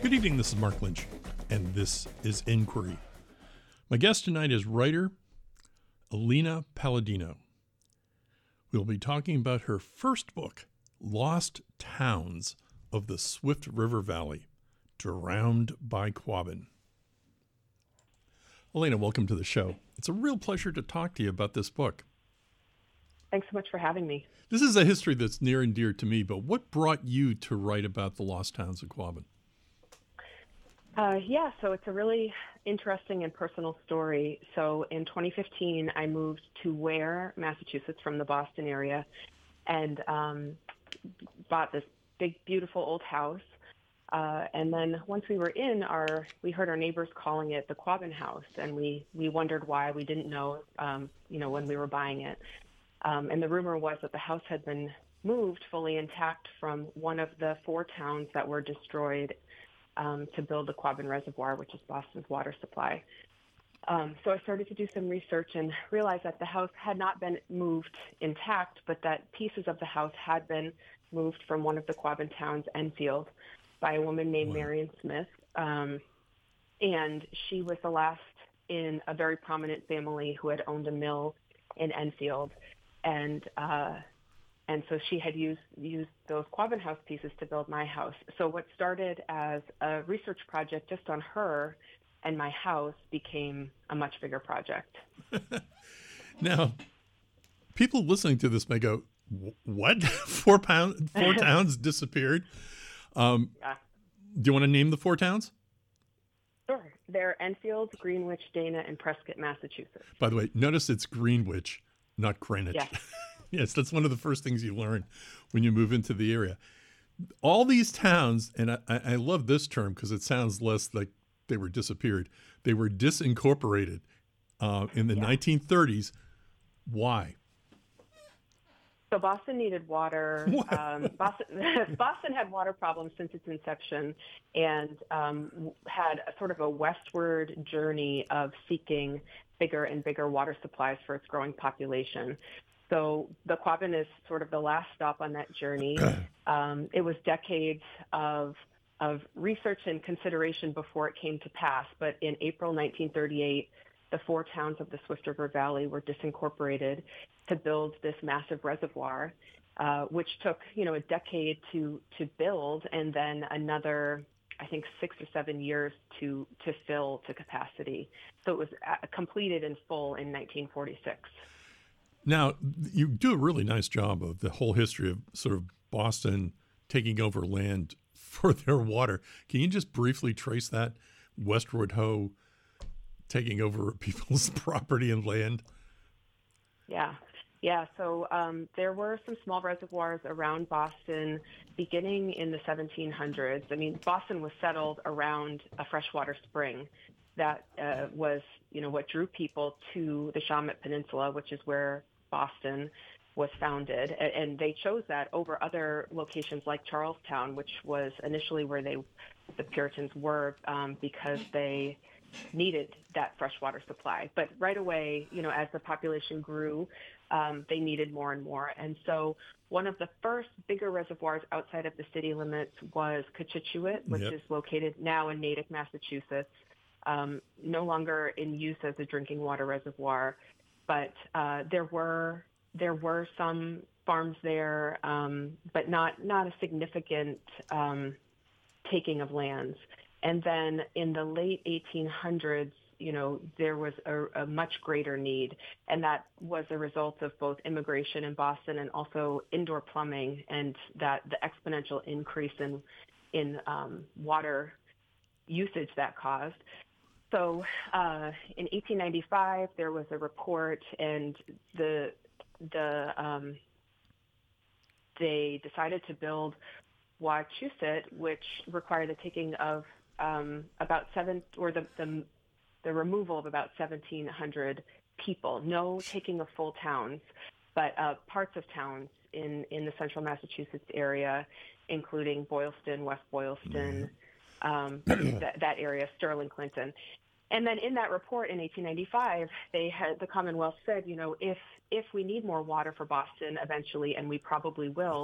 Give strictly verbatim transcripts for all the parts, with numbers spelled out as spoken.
Good evening, this is Mark Lynch, and this is Inquiry. My guest tonight is writer Alina Palladino. We'll be talking about her first book, Lost Towns of the Swift River Valley, Drowned by Quabbin. Alina, welcome to the show. It's a real pleasure to talk to you about this book. Thanks so much for having me. This is a history that's near and dear to me, but what brought you to write about the Lost Towns of Quabbin? Uh, yeah, so it's a really interesting and personal story. So in twenty fifteen, I moved to Ware, Massachusetts, from the Boston area, and um, bought this big, beautiful old house. Uh, and then once we were in, our we heard our neighbors calling it the Quabbin House, and we we wondered why. We didn't know, um, you know, when we were buying it. Um, and the rumor was that the house had been moved fully intact from one of the four towns that were destroyed Um, to build the Quabbin Reservoir, which is Boston's water supply. Um, so I started to do some research and realized that the house had not been moved intact, but that pieces of the house had been moved from one of the Quabbin towns, Enfield, by a woman named Wow. Marion Smith. Um, and she was the last in a very prominent family who had owned a mill in Enfield. And uh, And so she had used used those Quabbin House pieces to build my house. So what started as a research project just on her and my house became a much bigger project. Now, people listening to this may go, "What? four pound, four towns disappeared?" Um, Yeah. Do you want to name the four towns? Sure. They're Enfield, Greenwich, Dana, and Prescott, Massachusetts. By the way, notice it's Greenwich, not Greenwich. Yes. Yes, that's one of the first things you learn when you move into the area. All these towns, and I, I love this term because it sounds less like they were disappeared. They were disincorporated uh, in the Yeah. nineteen thirties. Why? So Boston needed water. What? Um, Boston, Boston had water problems since its inception and um, had a sort of a westward journey of seeking bigger and bigger water supplies for its growing population. So the Quabbin is sort of the last stop on that journey. Um, it was decades of of research and consideration before it came to pass. But in April nineteen thirty-eight, the four towns of the Swift River Valley were disincorporated to build this massive reservoir, uh, which took you know a decade to to build, and then another, I think, six or seven years to to fill to capacity. So it was uh, completed in full in nineteen forty-six. Now, you do a really nice job of the whole history of sort of Boston taking over land for their water. Can you just briefly trace that? Westward Ho taking over people's property and land? Yeah. Yeah, so um, there were some small reservoirs around Boston beginning in the seventeen hundreds. I mean, Boston was settled around a freshwater spring that uh, was, you know, what drew people to the Shawmut Peninsula, which is where Boston was founded. And, and they chose that over other locations like Charlestown, which was initially where they, the Puritans were, um, because they needed that freshwater supply. But right away, you know, as the population grew, um, they needed more and more. And so one of the first bigger reservoirs outside of the city limits was Cochituate, which Yep. is located now in Natick, Massachusetts, um, no longer in use as a drinking water reservoir. But uh, there were there were some farms there, um, but not not a significant um, taking of lands. And then in the late eighteen hundreds, you know, there was a, a much greater need, and that was a result of both immigration in Boston and also indoor plumbing, and that the exponential increase in in um, water usage that caused. So uh, in eighteen ninety-five, there was a report, and the the um, they decided to build Wachusett, which required the taking of um, about seven, or the, the the removal of about seventeen hundred people. No taking of full towns, but uh, parts of towns in in the central Massachusetts area, including Boylston, West Boylston, um, that, that area, Sterling, Clinton. And then in that report in eighteen ninety-five, they had, the Commonwealth said, you know, if if we need more water for Boston eventually, and we probably will,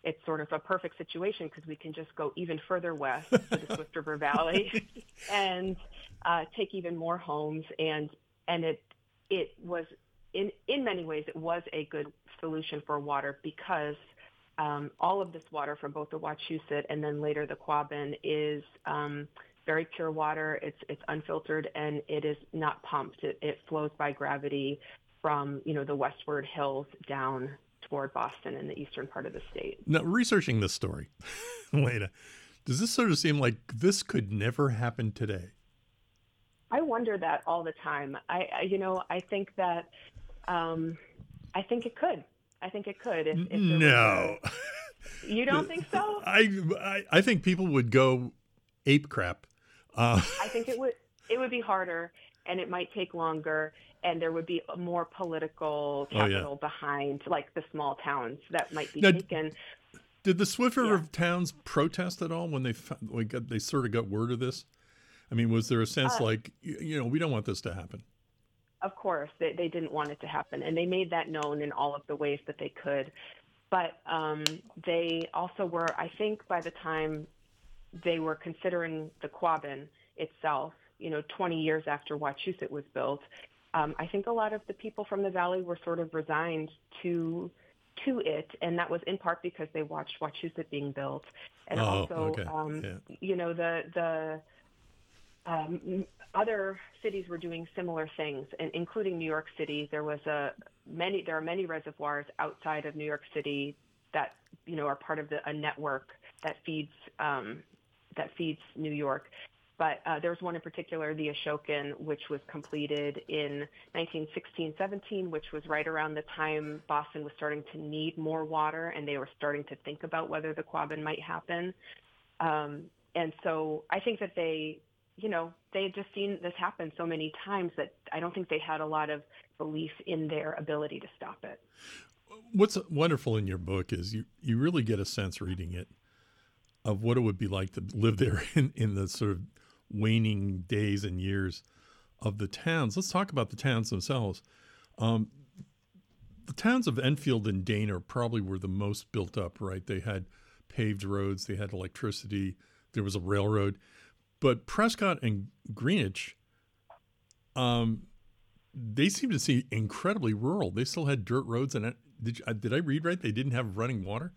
it's sort of a perfect situation because we can just go even further west to the Swift River Valley and uh, take even more homes. And and it it was in in many ways it was a good solution for water because um, all of this water from both the Wachusett and then later the Quabbin is um, very pure water. It's it's unfiltered and it is not pumped. It, it flows by gravity from, you know, the westward hills down toward Boston in the eastern part of the state. Now, researching this story, Lena, does this sort of seem like this could never happen today? I wonder that all the time. I, I you know, I think that, um, I think it could. I think it could. If, if no. A, you don't think so? I, I I think people would go ape crap. Uh, I think it would. It would be harder, and it might take longer, and there would be more political capital oh, yeah. behind, like the small towns that might be now, taken. Did the Swift River yeah. towns protest at all when they we got, they sort of got word of this? I mean, was there a sense uh, like, you know, we don't want this to happen? Of course, they, they didn't want it to happen, and they made that known in all of the ways that they could. But um, they also were, I think, by the time they were considering the Quabbin itself, you know, twenty years after Wachusett was built, um, I think a lot of the people from the valley were sort of resigned to to it, and that was in part because they watched Wachusett being built, and oh, also, okay. um, yeah. you know, the the um, other cities were doing similar things, and including New York City. There was a many there are many reservoirs outside of New York City that, you know, are part of the, a network that feeds um, that feeds New York. But uh, there was one in particular, the Ashokan, which was completed in nineteen sixteen seventeen, which was right around the time Boston was starting to need more water, and they were starting to think about whether the Quabbin might happen. Um, and so I think that they, you know, they had just seen this happen so many times that I don't think they had a lot of belief in their ability to stop it. What's wonderful in your book is you, you really get a sense reading it of what it would be like to live there in, in the sort of waning days and years of the towns. Let's talk about the towns themselves. Um, the towns of Enfield and Dana probably were the most built up, right? They had paved roads, they had electricity, there was a railroad. But Prescott and Greenwich, um, they seem to see incredibly rural. They still had dirt roads, and did you, did I read right? They didn't have running water.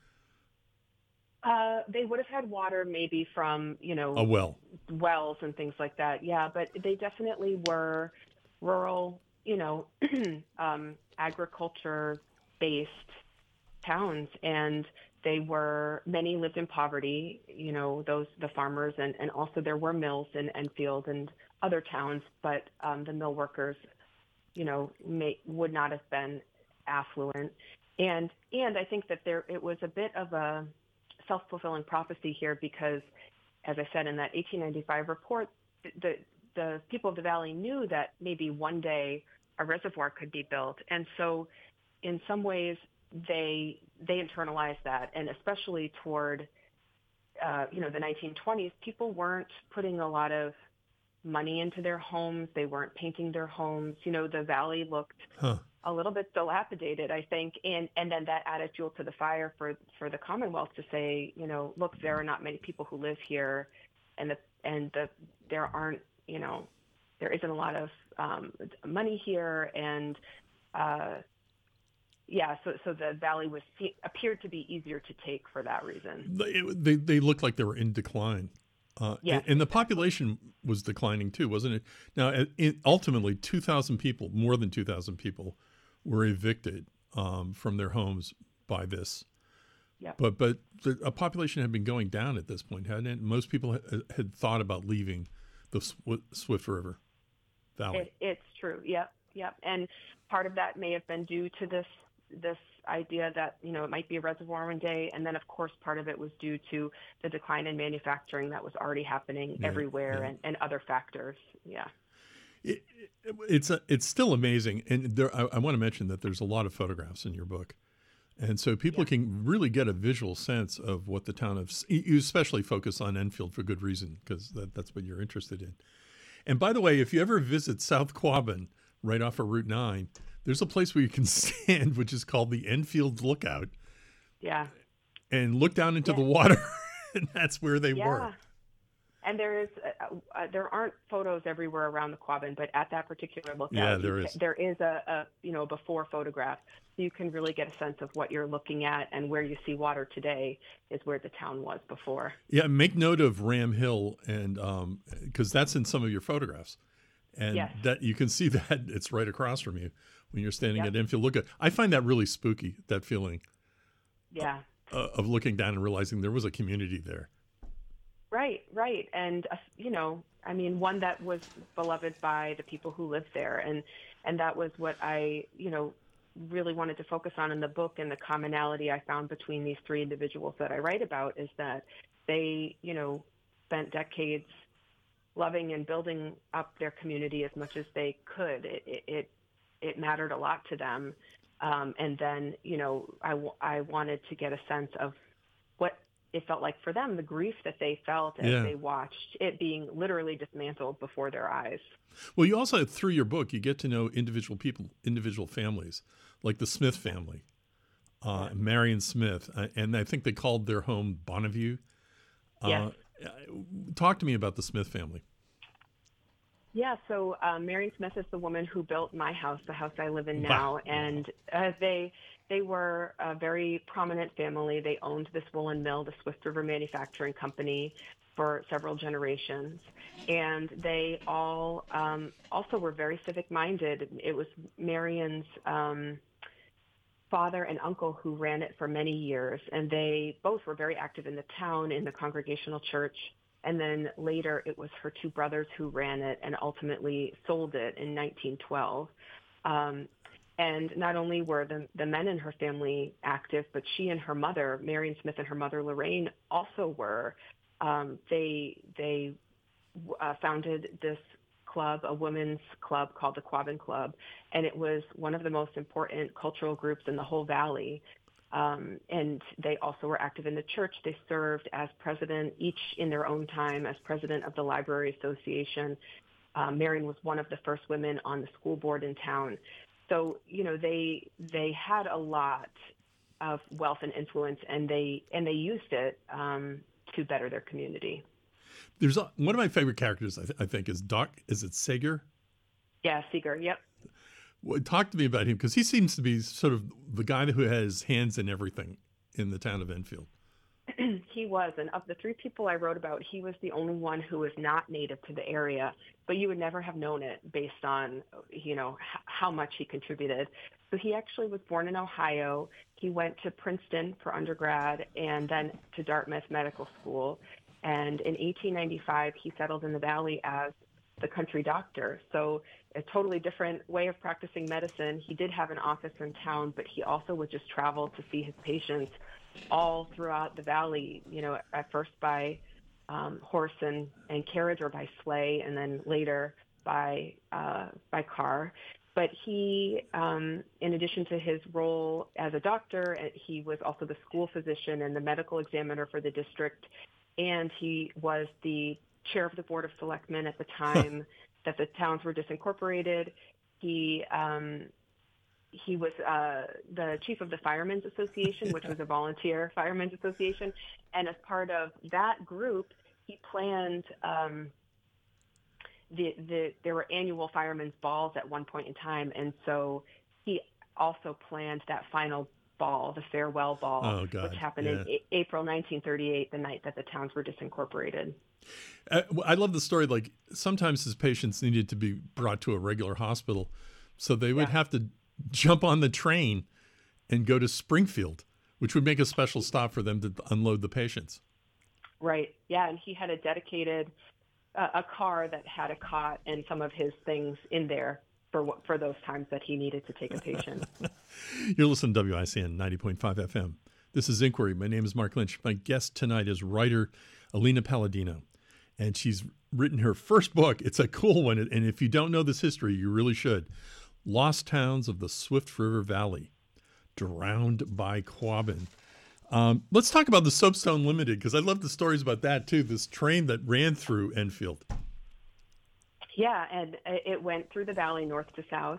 Uh, they would have had water maybe from, you know, a well, wells and things like that. Yeah, but they definitely were rural, you know, um, agriculture-based towns, and they were, many lived in poverty, you know, those, the farmers, and, and also there were mills in Enfield and other towns, but um, the mill workers, you know, may, would not have been affluent. And, and I think that there, it was a bit of a self-fulfilling prophecy here because, as I said in that eighteen ninety-five report, the, the people of the valley knew that maybe one day a reservoir could be built. And so in some ways, they they internalized that, and especially toward uh, you know the nineteen twenties, people weren't putting a lot of money into their homes. They weren't painting their homes. You know, the valley looked huh. a little bit dilapidated, I think, and and then that added fuel to the fire for for the Commonwealth to say, you know, look, there are not many people who live here, and the and the there aren't, you know, there isn't a lot of um, money here, and uh, yeah, so so the valley was appeared to be easier to take for that reason. They they, they looked like they were in decline. Uh, yes, and, and the population was declining too, wasn't it? Now, it, ultimately, two thousand people, more than two thousand people, were evicted um, from their homes by this. Yeah. But but the a population had been going down at this point, hadn't it? Most people had, had thought about leaving the Swift River Valley. It, it's true. Yep. Yep. And part of that may have been due to this this idea that, you know, it might be a reservoir one day. And then, of course, part of it was due to the decline in manufacturing that was already happening yeah, everywhere yeah. And, and other factors. Yeah. It, it, it's a, it's still amazing. And there, I, I want to mention that there's a lot of photographs in your book. And so people yeah. can really get a visual sense of what the town of, you especially focus on Enfield for good reason, because that, that's what you're interested in. And by the way, if you ever visit South Quabbin, right off of Route nine, there's a place where you can stand, which is called the Enfield Lookout. Yeah. and look down into Yeah. the water, and that's where they Yeah. were. And there is, uh, uh, there aren't photos everywhere around the Quabbin, but at that particular lookout, Yeah, you there ca- is. there is a, a, you know, before photograph. So you can really get a sense of what you're looking at, and where you see water today is where the town was before. Yeah, make note of Ram Hill, and um, because that's in some of your photographs, and Yes. that you can see that it's right across from you when you're standing Yep. at Enfield. Look at, I find that really spooky. That feeling Yeah. uh, of looking down and realizing there was a community there. Right, right. And, uh, you know, I mean, one that was beloved by the people who lived there. And, and that was what I, you know, really wanted to focus on in the book. And the commonality I found between these three individuals that I write about is that they, you know, spent decades loving and building up their community as much as they could. It, it, it, it mattered a lot to them. Um, and then, you know, I, w- I wanted to get a sense of what it felt like for them, the grief that they felt as Yeah. they watched it being literally dismantled before their eyes. Well, you also, through your book, you get to know individual people, individual families, like the Smith family, uh, Marion Smith, uh, and I think they called their home Bonneview. Uh, Yes. Talk to me about the Smith family. Yeah, so uh, Marion Smith is the woman who built my house, the house I live in now, Wow. and uh, they they were a very prominent family. They owned this woolen mill, the Swift River Manufacturing Company, for several generations, and they all um, also were very civic-minded. It was Marion's um, father and uncle who ran it for many years, and they both were very active in the town, in the Congregational Church. And then later it was her two brothers who ran it and ultimately sold it in nineteen twelve. Um, and not only were the, the men in her family active, but she and her mother, Marion Smith, and her mother, Lorraine, also were. Um, they they uh, founded this club, a women's club called the Quabbin Club, and it was one of the most important cultural groups in the whole valley. Um, and they also were active in the church. They served as president, each in their own time, as president of the Library Association. Um, Marion was one of the first women on the school board in town. So, you know, they they had a lot of wealth and influence, and they and they used it um, to better their community. There's a, one of my favorite characters, I, th- I think, is Doc. Is it Sager? Yeah, Seeger. Yep. Well, talk to me about him, because he seems to be sort of the guy who has hands in everything in the town of Enfield. He was, and of the three people I wrote about, he was the only one who was not native to the area, but you would never have known it based on, you know, h- how much he contributed. So he actually was born in Ohio. He went to Princeton for undergrad and then to Dartmouth Medical School. And in eighteen ninety-five, he settled in the Valley as the country doctor. So a totally different way of practicing medicine. He did have an office in town, but he also would just travel to see his patients all throughout the valley, you know, at first by um, horse and, and carriage, or by sleigh, and then later by uh, by car. But he, um, in addition to his role as a doctor, he was also the school physician and the medical examiner for the district, and he was the chair of the Board of Selectmen at the time that the towns were disincorporated. He um, he was uh, the chief of the Firemen's Association, which was a volunteer firemen's association. And as part of that group, he planned um, the, the there were annual firemen's balls at one point in time. And so he also planned that final ball, the farewell ball, Oh, God. which happened Yeah. in a- April nineteen thirty-eight, the night that the towns were disincorporated. I, I love the story. Like, sometimes his patients needed to be brought to a regular hospital, so they would Yeah. have to jump on the train and go to Springfield, which would make a special stop for them to unload the patients. Right. Yeah. And he had a dedicated, uh, a car that had a cot and some of his things in there for what, for those times that he needed to take a patient. You're listening to W I C N ninety point five F M. This is Inquiry. My name is Mark Lynch. My guest tonight is writer Alina Palladino, and she's written her first book. It's a cool one, and if you don't know this history, you really should. Lost Towns of the Swift River Valley, Drowned by Quabbin. Um, let's talk about the Soapstone Limited, because I love the stories about that, too, this train that ran through Enfield. Yeah, and it went through the valley north to south.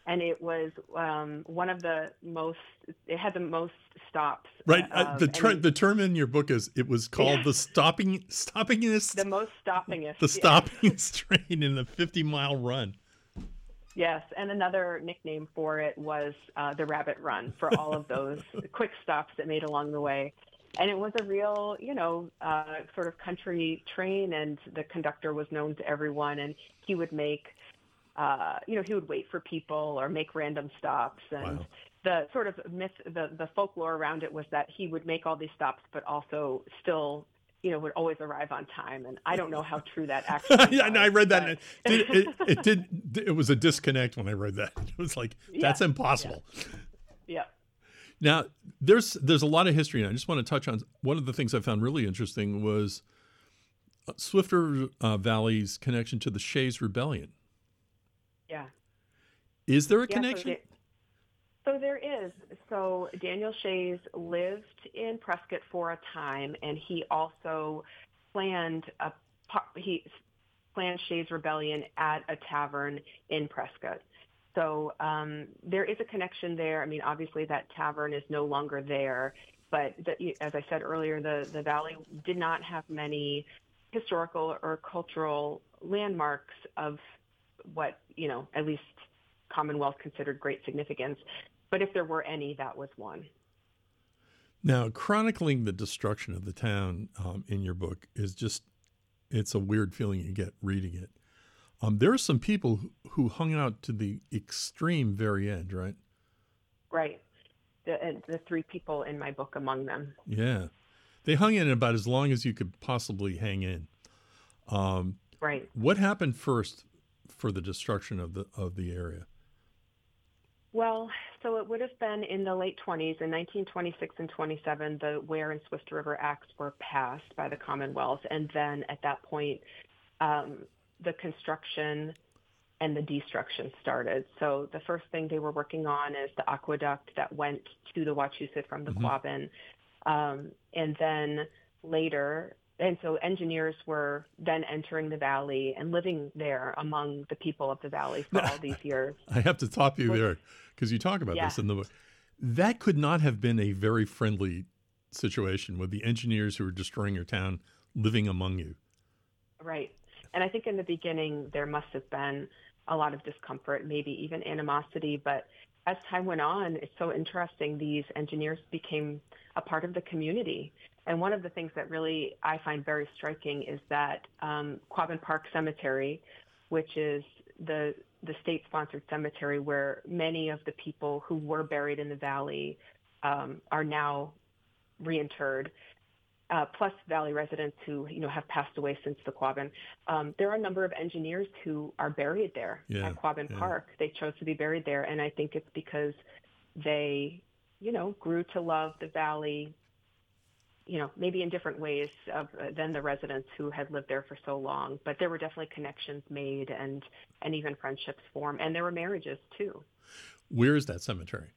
and it was um, one of the most. It had the most stops. Right. Uh, Uh, the ter- any, the term in your book is it was called yeah, the stopping stoppingest the most stoppingest. the Yeah. stoppingest train in the fifty mile run. Yes, and another nickname for it was uh, the Rabbit Run for all of those quick stops that made along the way. And it was a real, you know, uh, sort of country train, and the conductor was known to everyone, and he would make, uh, you know, he would wait for people or make random stops. And Wow. the sort of myth, the, the folklore around it was that he would make all these stops, but also still, you know, would always arrive on time. And I don't know how true that actually Yeah, was. no, I read that. And but... it, did, it, it did. It was a disconnect when I read that. It was like, that's yeah, impossible. Yeah. yeah. Now, there's there's a lot of history, and I just want to touch on one of the things I found really interesting was Swift River uh, Valley's connection to the Shays Rebellion. Yeah. Is there a yeah, connection? So there, so there is. So Daniel Shays lived in Prescott for a time, and he also planned a he planned Shays Rebellion at a tavern in Prescott. So um, there is a connection there. I mean, obviously that tavern is no longer there, but the, as I said earlier, the, the valley did not have many historical or cultural landmarks of what, you know, at least Commonwealth considered great significance. But if there were any, that was one. Now, chronicling the destruction of the town um, in your book is just, it's a weird feeling you get reading it. Um, there are some people who, who hung out to the extreme very end, right? Right. The, the three people in my book among them. Yeah. They hung in about as long as you could possibly hang in. Um, right. What happened first for the destruction of the of the area? Well, so it would have been in the late twenties. In nineteen twenty-six and twenty-seven, the Ware and Swift River Acts were passed by the Commonwealth. And then at that point, um, the construction and the destruction started. So the first thing they were working on is the aqueduct that went to the Wachusett from the mm-hmm. Quabbin. Um, and then later, and so engineers were then entering the valley and living there among the people of the valley for now, all these years. I have to stop you there because you talk about yeah. this in the book. That could not have been a very friendly situation with the engineers who were destroying your town living among you. Right. And I think in the beginning, there must have been a lot of discomfort, maybe even animosity. But as time went on, it's so interesting. These engineers became a part of the community. And one of the things that really I find very striking is that um, Quabbin Park Cemetery, which is the the state-sponsored cemetery where many of the people who were buried in the valley um, are now reinterred, Uh, plus Valley residents who, you know, have passed away since the Quabbin. Um, there are a number of engineers who are buried there yeah, at Quabbin yeah. Park. They chose to be buried there, and I think it's because they, you know, grew to love the valley, you know, maybe in different ways of, uh, than the residents who had lived there for so long. But there were definitely connections made and, and even friendships formed, and there were marriages too. Where is that cemetery?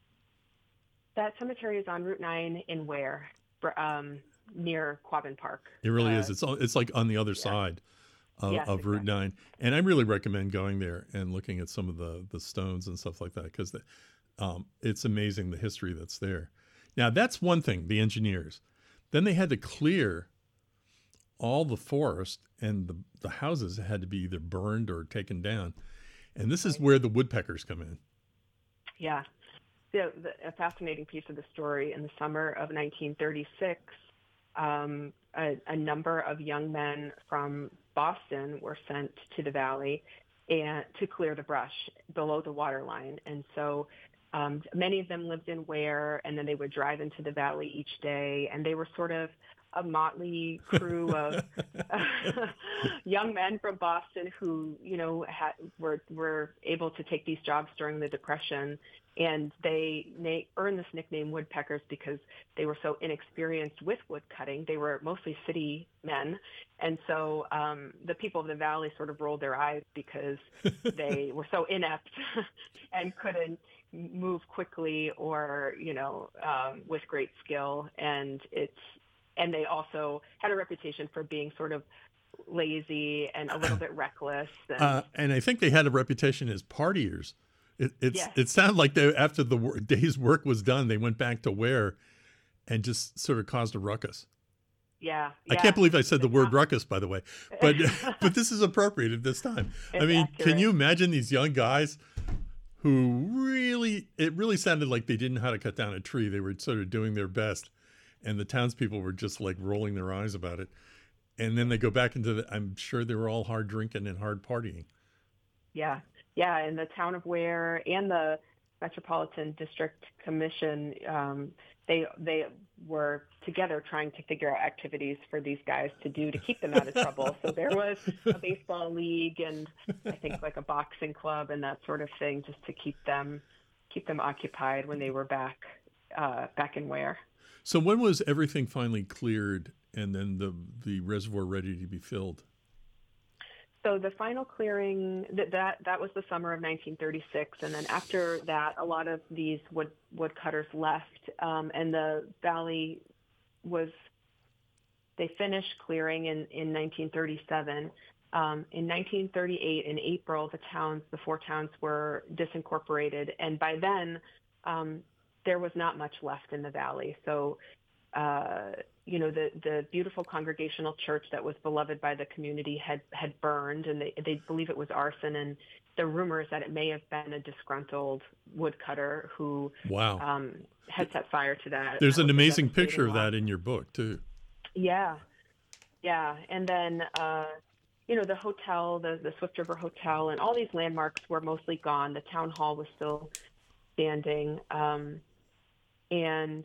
That cemetery is on Route nine in Ware. Um, near Quabbin Park. It really uh, is. It's it's like on the other yeah. side of, yes, of Route exactly. nine. And I really recommend going there and looking at some of the, the stones and stuff like that because um, it's amazing the history that's there. Now, that's one thing, the engineers. Then they had to clear all the forest and the, the houses had to be either burned or taken down. And this is where the woodpeckers come in. Yeah. So the, a fascinating piece of the story, in the summer of nineteen thirty-six, Um, a, a number of young men from Boston were sent to the valley and to clear the brush below the water line. And so um, many of them lived in Ware, and then they would drive into the valley each day. And they were sort of a motley crew of young men from Boston who, you know, had, were were able to take these jobs during the Depression. And they, they earned this nickname woodpeckers because they were so inexperienced with wood cutting. They were mostly city men. And so um, the people of the valley sort of rolled their eyes because they were so inept and couldn't move quickly or, you know, um, with great skill. And it's, and they also had a reputation for being sort of lazy and a little bit reckless. And, uh, and I think they had a reputation as partiers It, it's Yes. it sounded like they after the wor- day's work was done, they went back to Ware and just sort of caused a ruckus. Yeah. I Yeah. can't believe I said the The word town- ruckus, by the way, but but this is appropriate at this time. I It's mean, accurate. can you imagine these young guys who really, it really sounded like they didn't know how to cut down a tree. They were sort of doing their best, and the townspeople were just like rolling their eyes about it. And then they go back into the, I'm sure they were all hard drinking and hard partying. Yeah. Yeah. And the town of Ware and the Metropolitan District Commission, um, they they were together trying to figure out activities for these guys to do to keep them out of trouble. So there was a baseball league and I think like a boxing club and that sort of thing, just to keep them keep them occupied when they were back uh, back in Ware. So when was everything finally cleared and then the the reservoir ready to be filled? So the final clearing, that, that that was the summer of nineteen thirty-six, and then after that, a lot of these wood woodcutters left, um, and the valley was, they finished clearing in, in nineteen thirty-seven. Um, in nineteen thirty-eight, in April, the towns, the four towns were disincorporated, and by then, um, there was not much left in the valley. So uh, you know, the, the beautiful Congregational church that was beloved by the community had, had burned, and they, they believe it was arson. And the rumor is that it may have been a disgruntled woodcutter who Wow. um, had set fire to that. There's That an was a amazing devastating picture of loss. that in your book, too. Yeah. Yeah. And then, uh, you know, the hotel, the, the Swift River Hotel, and all these landmarks were mostly gone. The town hall was still standing. Um, and,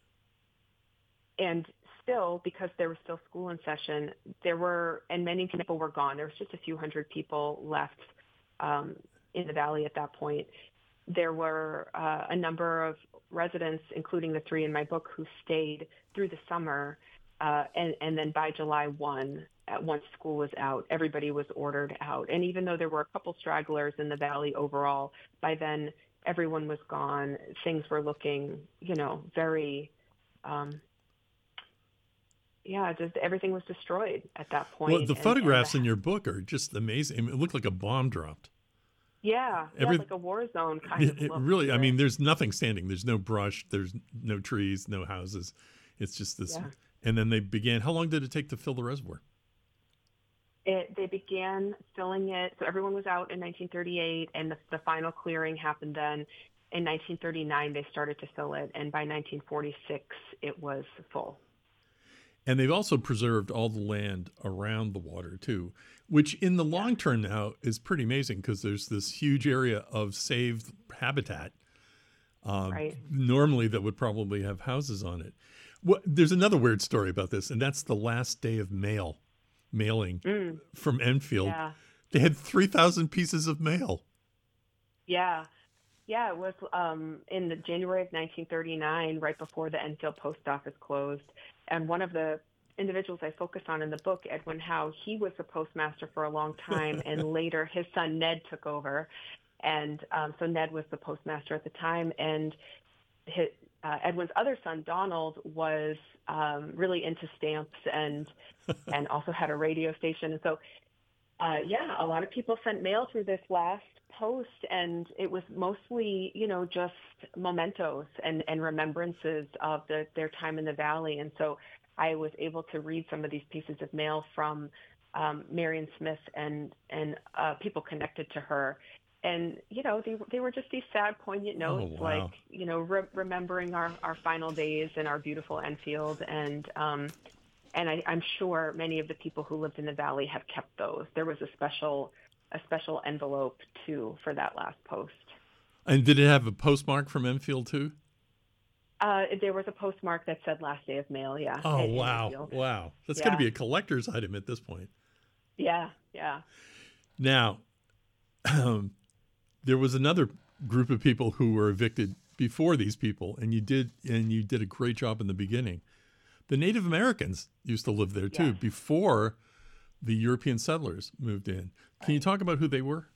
and still, because there was still school in session, there were, and many people were gone. There was just a few hundred people left um, in the valley at that point. There were uh, a number of residents, including the three in my book, who stayed through the summer. Uh, and, and then by July first, at once school was out, everybody was ordered out. And even though there were a couple stragglers in the valley overall, by then everyone was gone. Things were looking, you know, very, um, yeah, just everything was destroyed at that point. Well, the And- photographs and in your book are just amazing. I mean, it looked like a bomb dropped. yeah, every- yeah, like a war zone kind It, of it look really, to I it. mean, there's nothing standing. There's no brush. There's no trees, no houses. It's just this. Yeah. And then they began. How long did it take to fill the reservoir? It, they began filling it. So everyone was out in nineteen thirty-eight, and the, the final clearing happened then. In nineteen thirty-nine, they started to fill it, and by nineteen forty-six, it was full. And they've also preserved all the land around the water too, which in the long term now is pretty amazing because there's this huge area of saved habitat. Um, Right. Normally, that would probably have houses on it. What, there's another weird story about this, and that's the last day of mail, mailing Mm, from Enfield. yeah, They had three thousand pieces of mail. yeah, yeah. It was um, in the January of nineteen thirty-nine, right before the Enfield post office closed. And one of the individuals I focus on in the book, Edwin Howe, he was the postmaster for a long time, and later his son Ned took over. And um, so Ned was the postmaster at the time, and his, uh, Edwin's other son, Donald, was um, really into stamps and and also had a radio station. And so, uh, yeah, a lot of people sent mail through this last post, and it was mostly, you know, just mementos and, and remembrances of the, their time in the valley. And so I was able to read some of these pieces of mail from um, Marion Smith and, and uh, people connected to her. And, you know, they, they were just these sad, poignant notes, Oh, wow. like, you know, re- remembering our, our final days in our beautiful Enfield. And um, and I, I'm sure many of the people who lived in the valley have kept those. There was a special a special envelope, too, for that last post. And did it have a postmark from Enfield too? Uh, there was a postmark that said last day of mail, yeah. Oh, in- in wow. Enfield. Wow. That's got to Yeah. be a collector's item at this point. Yeah, yeah. Now, um, there was another group of people who were evicted before these people, and you did and you did a great job in the beginning. The Native Americans used to live there too Yes. before the European settlers moved in. Can you talk about who they were?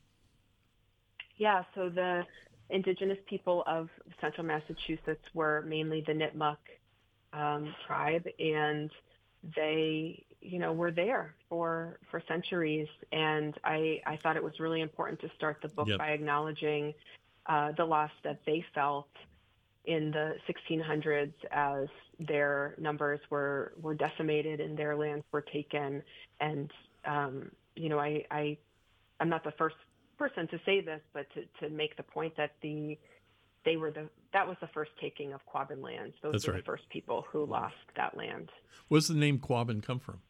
Yeah, so the indigenous people of central Massachusetts were mainly the Nipmuc um, tribe, and they, you know, were there for for centuries. And I, I thought it was really important to start the book Yep. by acknowledging uh, the loss that they felt in the sixteen hundreds as their numbers were, were decimated and their lands were taken. And, um, you know, I, I, I'm not the first person to say this, but to, to make the point that the they were the that was the first taking of Quabbin lands. Those That's were right. the first people who lost that land. Where does the name Quabbin come from?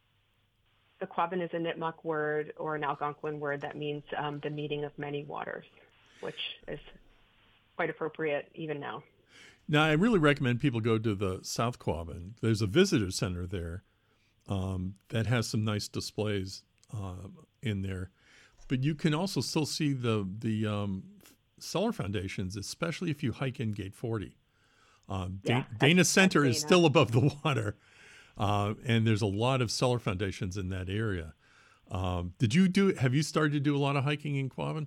The Quabbin is a Nipmuc word or an Algonquin word that means um, the meeting of many waters, which is quite appropriate even now. Now, I really recommend people go to the South Quabbin. There's a visitor center there um, that has some nice displays uh, in there. But you can also still see the the um, cellar foundations, especially if you hike in Gate forty. Um, Yeah, Da- Dana Center is Dana. still above the water, uh, and there's a lot of cellar foundations in that area. Um, did you do? Have you started to do a lot of hiking in Quabbin?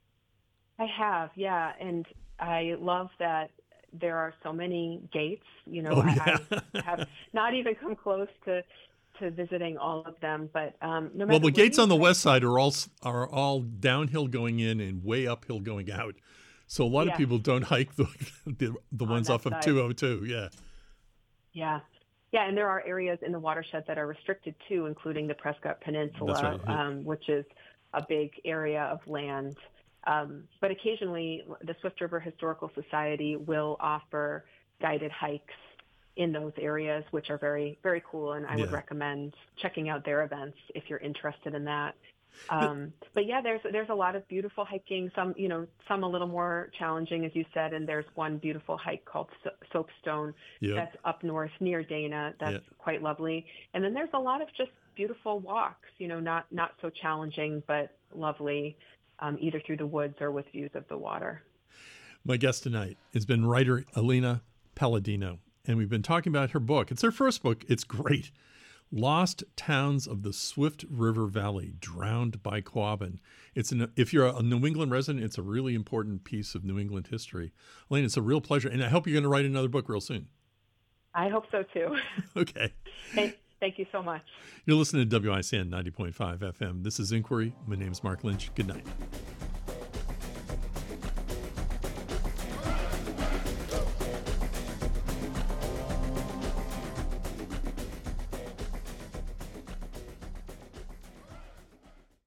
I have, yeah, and I love that there are so many gates. You know, Oh, I, yeah. I have not even come close to to visiting all of them, but um, no matter Well, the where gates you on the hike- west side are all are all downhill going in and way uphill going out. So a lot of Yeah. people don't hike the the, the On ones that off of side. two oh two. Yeah, Yeah. Yeah, and there are areas in the watershed that are restricted too, including the Prescott Peninsula, That's right, yeah. um, which is a big area of land. Um, but occasionally, the Swift River Historical Society will offer guided hikes in those areas, which are very, very cool. And I would Yeah. recommend checking out their events if you're interested in that. Um, but yeah, there's there's a lot of beautiful hiking. Some, you know, some a little more challenging, as you said. And there's one beautiful hike called So- Soapstone yeah. that's up north near Dana. That's Yeah. quite lovely. And then there's a lot of just beautiful walks. You know, not not so challenging, but lovely, um, either through the woods or with views of the water. My guest tonight has been writer Alina Palladino, and we've been talking about her book. It's her first book. It's great. Lost Towns of the Swift River Valley, Drowned by Quabbin. It's an, if you're a New England resident, it's a really important piece of New England history. Elaine, it's a real pleasure, and I hope you're going to write another book real soon. I hope so too. Okay. thank, thank you so much. You're listening to W I C N ninety point five F M. This is Inquiry. My name is Mark Lynch. Good night.